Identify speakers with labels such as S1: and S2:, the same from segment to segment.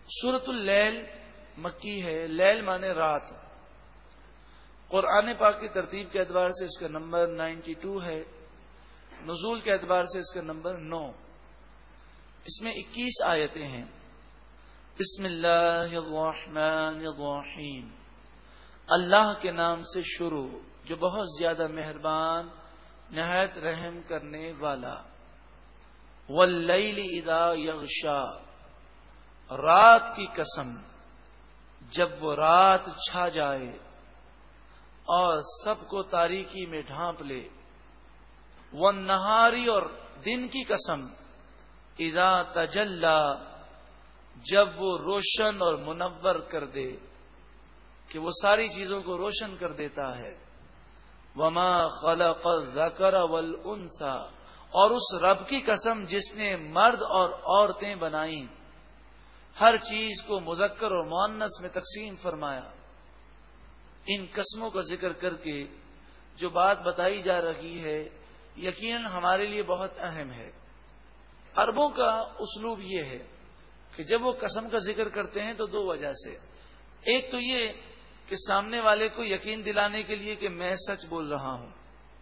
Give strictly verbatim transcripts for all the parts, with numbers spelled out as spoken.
S1: سورۃ اللیل مکی ہے. لیل مانے رات. قرآن پاک کی ترتیب کے اعتبار سے اس کا نمبر نائنٹی ٹو ہے. نزول کے اعتبار سے اس کا نمبر نو. اس میں اکیس آیتیں ہیں. بسم اللہ الرحمن الرحیم. اللہ کے نام سے شروع جو بہت زیادہ مہربان نہایت رحم کرنے والا. واللیل اذا یغشا. رات کی قسم جب وہ رات چھا جائے اور سب کو تاریکی میں ڈھانپ لے. والنہاری اور دن کی قسم اذا تجلا جب وہ روشن اور منور کر دے کہ وہ ساری چیزوں کو روشن کر دیتا ہے. وما خلق الذکر والانثى اور اس رب کی قسم جس نے مرد اور عورتیں بنائیں. ہر چیز کو مذکر اور مؤنث میں تقسیم فرمایا. ان قسموں کا ذکر کر کے جو بات بتائی جا رہی ہے یقیناً ہمارے لیے بہت اہم ہے. عربوں کا اسلوب یہ ہے کہ جب وہ قسم کا ذکر کرتے ہیں تو دو وجہ سے. ایک تو یہ کہ سامنے والے کو یقین دلانے کے لیے کہ میں سچ بول رہا ہوں.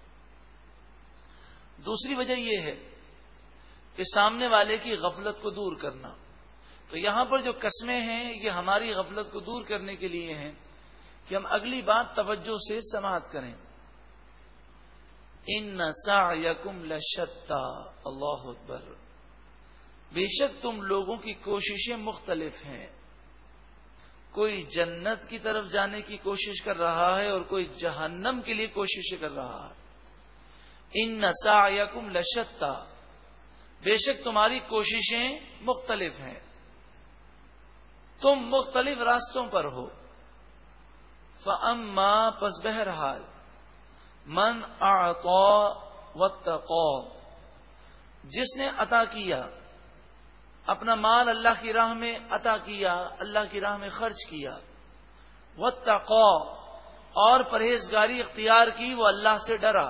S1: دوسری وجہ یہ ہے کہ سامنے والے کی غفلت کو دور کرنا. تو یہاں پر جو قسمیں ہیں یہ ہماری غفلت کو دور کرنے کے لیے ہیں کہ ہم اگلی بات توجہ سے سماعت کریں. ان سعیکم لشتی. اللہ اکبر. بے شک تم لوگوں کی کوششیں مختلف ہیں. کوئی جنت کی طرف جانے کی کوشش کر رہا ہے اور کوئی جہنم کے لیے کوشش کر رہا ہے. ان سعیکم لشتی. بے شک تمہاری کوششیں مختلف ہیں. تم مختلف راستوں پر ہو. فَأَمَّا پس بہرحال من اعطا واتقا جس نے عطا کیا اپنا مال اللہ کی راہ میں عطا کیا اللہ کی راہ میں خرچ کیا. واتقا اور پرہیزگاری اختیار کی وہ اللہ سے ڈرا.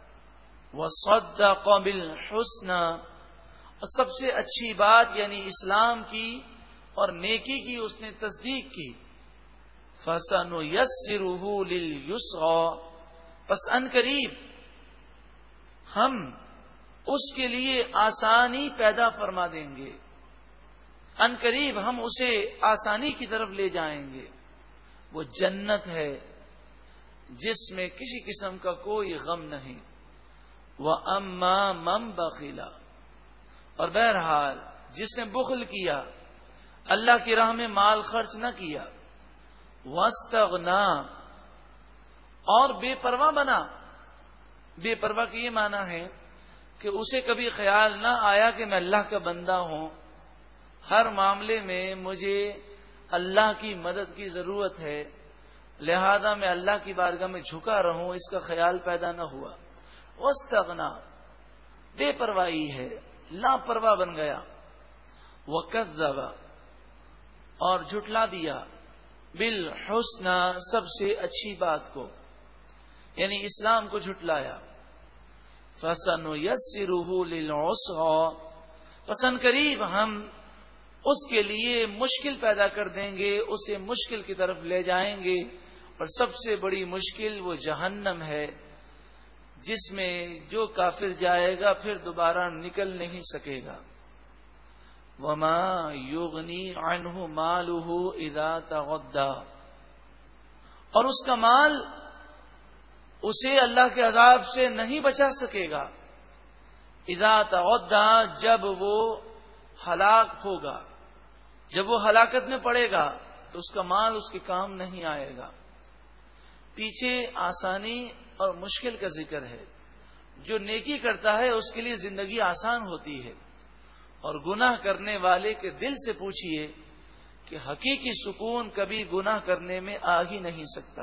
S1: وصدق بالحسنى اور سب سے اچھی بات یعنی اسلام کی اور نیکی کی اس نے تصدیق کی. فَسَنُيَسِّرُهُ لِلْيُسْرَى پس ان قریب ہم اس کے لیے آسانی پیدا فرما دیں گے. ان قریب ہم اسے آسانی کی طرف لے جائیں گے. وہ جنت ہے جس میں کسی قسم کا کوئی غم نہیں. وَأَمَّا مَن بَخِلَ اور بہرحال جس نے بخل کیا اللہ کی راہ میں مال خرچ نہ کیا. وَاسْتَغْنَا اور بے پرواہ بنا. بے پرواہ کی یہ معنی ہے کہ اسے کبھی خیال نہ آیا کہ میں اللہ کا بندہ ہوں, ہر معاملے میں مجھے اللہ کی مدد کی ضرورت ہے, لہذا میں اللہ کی بارگاہ میں جھکا رہوں, اس کا خیال پیدا نہ ہوا. وَاسْتَغْنَا بے پرواہی ہے, لاپرواہ بن گیا. وَكَذَّبَ اور جھٹلا دیا بالحسنى سب سے اچھی بات کو یعنی اسلام کو جھٹلایا. فَسَنُيَسِّرُهُ لِلْعُسْرَى پس ان قریب ہم اس کے لیے مشکل پیدا کر دیں گے, اسے مشکل کی طرف لے جائیں گے. اور سب سے بڑی مشکل وہ جہنم ہے جس میں جو کافر جائے گا پھر دوبارہ نکل نہیں سکے گا. وَمَا يُغْنِي عَنْهُ مَالُهُ إِذَا تَغَدَّى اور اس کا مال اسے اللہ کے عذاب سے نہیں بچا سکے گا. اذا تغدى جب وہ ہلاک ہوگا, جب وہ ہلاکت میں پڑے گا تو اس کا مال اس کے کام نہیں آئے گا. پیچھے آسانی اور مشکل کا ذکر ہے. جو نیکی کرتا ہے اس کے لیے زندگی آسان ہوتی ہے, اور گناہ کرنے والے کے دل سے پوچھئے کہ حقیقی سکون کبھی گناہ کرنے میں آ ہی نہیں سکتا.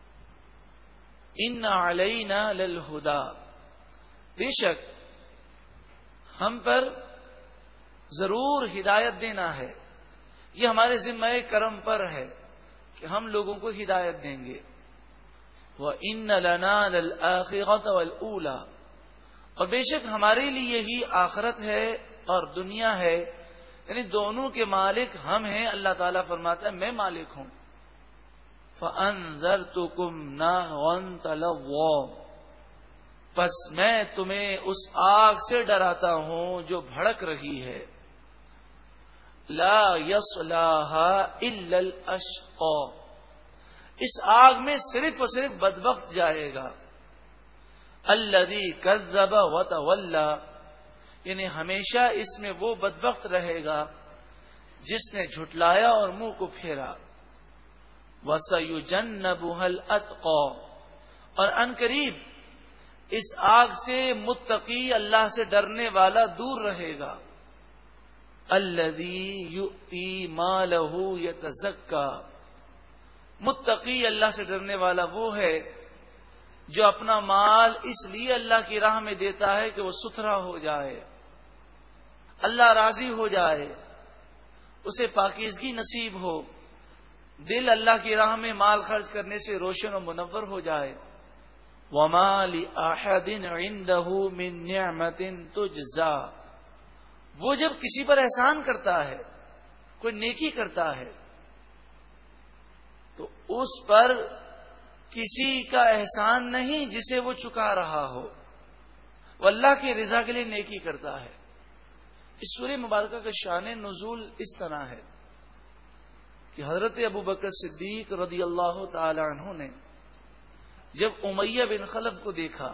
S1: ان علینا للہدی بے شک ہم پر ضرور ہدایت دینا ہے. یہ ہمارے ذمہ کرم پر ہے کہ ہم لوگوں کو ہدایت دیں گے. وَإِنَّ لَنَا لَلْآخِرَةَ وَالْأُولَى اور بے شک ہمارے لیے ہی آخرت ہے اور دنیا ہے. یعنی دونوں کے مالک ہم ہیں. اللہ تعالیٰ فرماتا ہے میں مالک ہوں. فَأَنذَرْتُكُمْ نَارًا تَلَظَّىٰ، پس میں تمہیں اس آگ سے ڈراتا ہوں جو بھڑک رہی ہے. لا يصلاها الا الاشقى، اس آگ میں صرف اور صرف بدبخت جائے گا. الذي كذب وتولى، یعنی ہمیشہ اس میں وہ بدبخت رہے گا جس نے جھٹلایا اور منہ کو پھیرا. وَسَيُجَنَّبُهَا الْأَتْقَى، اور عنقریب اس آگ سے متقی، اللہ سے ڈرنے والا دور رہے گا. الذی یؤتی مالہ یتزکا، متقی اللہ سے ڈرنے والا وہ ہے جو اپنا مال اس لیے اللہ کی راہ میں دیتا ہے کہ وہ ستھرا ہو جائے، اللہ راضی ہو جائے، اسے پاکیزگی نصیب ہو، دل اللہ کی راہ میں مال خرچ کرنے سے روشن و منور ہو جائے. وَمَا لِأَحَدٍ عِندَهُ مِن نِعْمَةٍ تُجْزَىٰ، وہ جب کسی پر احسان کرتا ہے، کوئی نیکی کرتا ہے، تو اس پر کسی کا احسان نہیں جسے وہ چکا رہا ہو، وہ اللہ کی رضا کے لیے نیکی کرتا ہے. اس سورہ مبارکہ کا شان نزول اس طرح ہے کہ حضرت ابو بکر صدیق رضی اللہ تعالی عنہ نے جب امیہ بن خلف کو دیکھا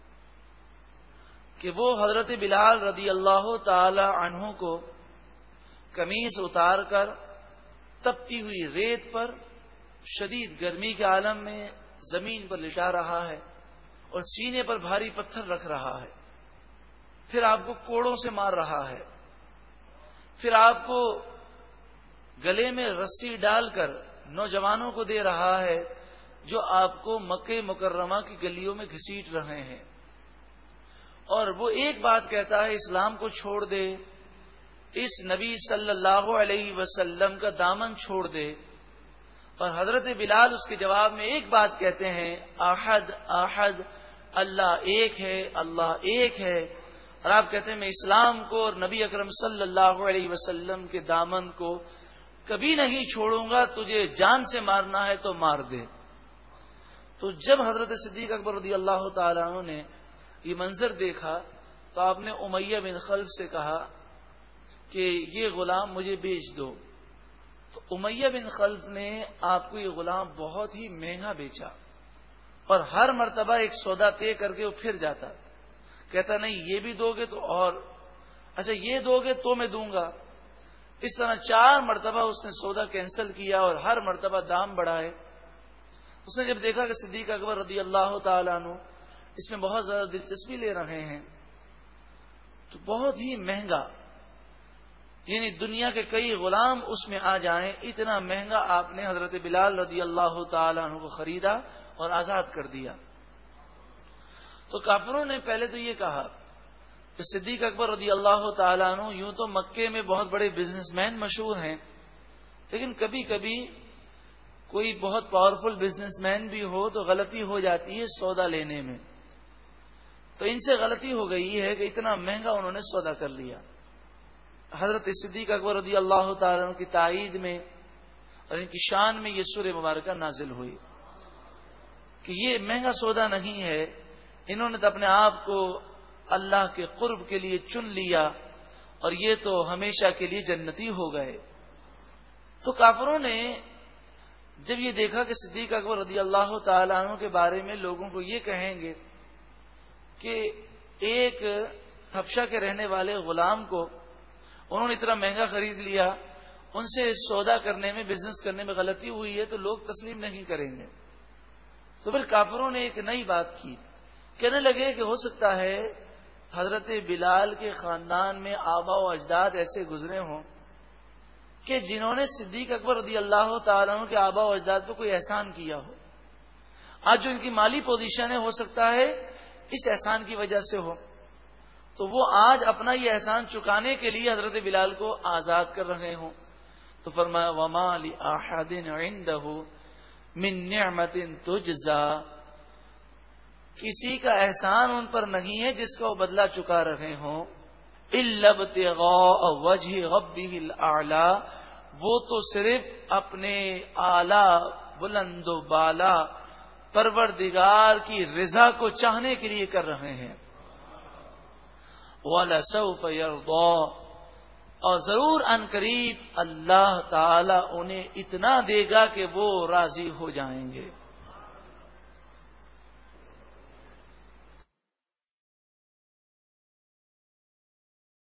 S1: کہ وہ حضرت بلال رضی اللہ تعالی عنہ کو قمیص اتار کر تپتی ہوئی ریت پر شدید گرمی کے عالم میں زمین پر لٹا رہا ہے اور سینے پر بھاری پتھر رکھ رہا ہے، پھر آپ کو کوڑوں سے مار رہا ہے، پھر آپ کو گلے میں رسی ڈال کر نوجوانوں کو دے رہا ہے جو آپ کو مکہ مکرمہ کی گلیوں میں گھسیٹ رہے ہیں، اور وہ ایک بات کہتا ہے اسلام کو چھوڑ دے، اس نبی صلی اللہ علیہ وسلم کا دامن چھوڑ دے، اور حضرت بلال اس کے جواب میں ایک بات کہتے ہیں، احد احد، اللہ ایک ہے، اللہ ایک ہے. اور آپ کہتے ہیں میں اسلام کو اور نبی اکرم صلی اللہ علیہ وسلم کے دامن کو کبھی نہیں چھوڑوں گا، تجھے جان سے مارنا ہے تو مار دے. تو جب حضرت صدیق اکبر رضی اللہ تعالیٰ عنہ نے یہ منظر دیکھا تو آپ نے امیہ بن خلف سے کہا کہ یہ غلام مجھے بیچ دو. تو امیہ بن خلف نے آپ کو یہ غلام بہت ہی مہنگا بیچا، اور ہر مرتبہ ایک سودا طے کر کے وہ پھر جاتا، کہتا نہیں یہ بھی دو گے تو اور، اچھا یہ دو گے تو میں دوں گا. اس طرح چار مرتبہ اس نے سودا کینسل کیا اور ہر مرتبہ دام بڑھائے. اس نے جب دیکھا کہ صدیق اکبر رضی اللہ تعالیٰ عنہ اس میں بہت زیادہ دلچسپی لے رہے ہیں تو بہت ہی مہنگا، یعنی دنیا کے کئی غلام اس میں آ جائیں اتنا مہنگا آپ نے حضرت بلال رضی اللہ تعالیٰ عنہ کو خریدا اور آزاد کر دیا. تو کافروں نے پہلے تو یہ کہا کہ صدیق اکبر رضی اللہ تعالیٰ عنہ یوں تو مکے میں بہت بڑے بزنس مین مشہور ہیں، لیکن کبھی کبھی کوئی بہت پاورفل بزنس مین بھی ہو تو غلطی ہو جاتی ہے سودا لینے میں. تو ان سے غلطی ہو گئی ہے کہ اتنا مہنگا انہوں نے سودا کر لیا. حضرت صدیق اکبر رضی اللہ تعالیٰ عنہ کی تائید میں اور ان کی شان میں یہ سورہ مبارکہ نازل ہوئی کہ یہ مہنگا سودا نہیں ہے، انہوں نے تو اپنے آپ کو اللہ کے قرب کے لیے چن لیا اور یہ تو ہمیشہ کے لیے جنتی ہو گئے. تو کافروں نے جب یہ دیکھا کہ صدیق اکبر رضی اللہ تعالیٰ عنہ کے بارے میں لوگوں کو یہ کہیں گے کہ ایک حبشہ کے رہنے والے غلام کو انہوں نے اتنا مہنگا خرید لیا، ان سے سودا کرنے میں بزنس کرنے میں غلطی ہوئی ہے تو لوگ تسلیم نہیں کریں گے. تو پھر کافروں نے ایک نئی بات کی، کہنے لگے کہ ہو سکتا ہے حضرت بلال کے خاندان میں آبا و اجداد ایسے گزرے ہوں کہ جنہوں نے صدیق اکبر رضی اللہ تعالیٰ عنہ کے آبا و اجداد پہ کوئی احسان کیا ہو. آج جو ان کی مالی پوزیشن ہے ہو سکتا ہے اس احسان کی وجہ سے ہو، تو وہ آج اپنا یہ احسان چکانے کے لیے حضرت بلال کو آزاد کر رہے ہوں. تو فرمایا وَمَا لِأَحَدٍ عِندَهُ مِن نِعْمَةٍ تُجْزَىٰ، کسی کا احسان ان پر نہیں ہے جس کا وہ بدلہ چکا رہے ہوں. الا ابتغاء وجہ ربہ الاعلی، وہ تو صرف اپنے اعلی بلند و بالا پروردگار کی رضا کو چاہنے کے لیے کر رہے ہیں. وَلَسَوْفَ يَرْضَىٰ، اور ضرور ان قریب اللہ تعالی انہیں اتنا دے گا کہ وہ راضی ہو جائیں گے.